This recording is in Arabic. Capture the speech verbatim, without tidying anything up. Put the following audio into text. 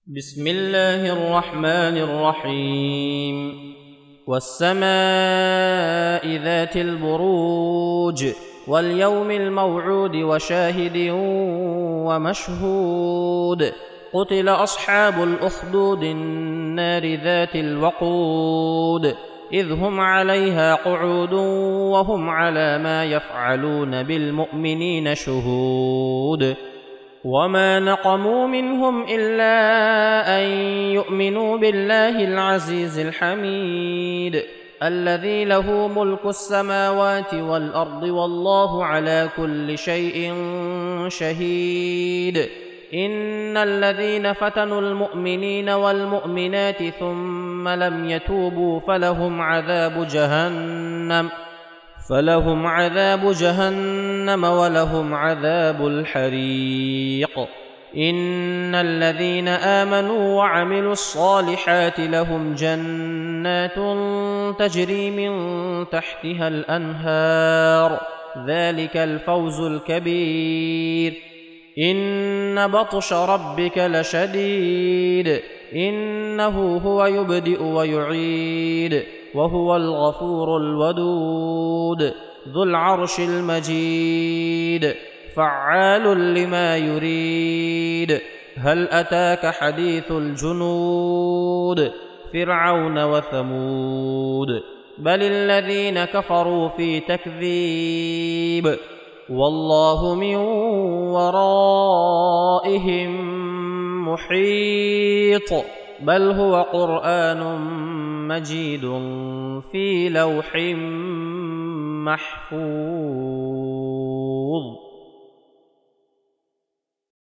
بسم الله الرحمن الرحيم والسماء ذات البروج واليوم الموعود وشاهد ومشهود قتل أصحاب الأخدود النار ذات الوقود إذ هم عليها قعود وهم على ما يفعلون بالمؤمنين شهود وما نقموا منهم إلا أن يؤمنوا بالله العزيز الحميد الذي له ملك السماوات والأرض والله على كل شيء شهيد إن الذين فتنوا المؤمنين والمؤمنات ثم لم يتوبوا فلهم عذاب جهنم فلهم عذاب جهنم ولهم عذاب الحريق إن الذين آمنوا وعملوا الصالحات لهم جنات تجري من تحتها الأنهار ذلك الفوز الكبير إن بطش ربك لشديد إنه هو يبدئ ويعيد وهو الغفور الودود ذو العرش المجيد فعال لما يريد هل أتاك حديث الجنود فرعون وثمود بل الذين كفروا في تكذيب والله من ورائهم محيط بل هو قرآن مجيد في لوح محفوظ.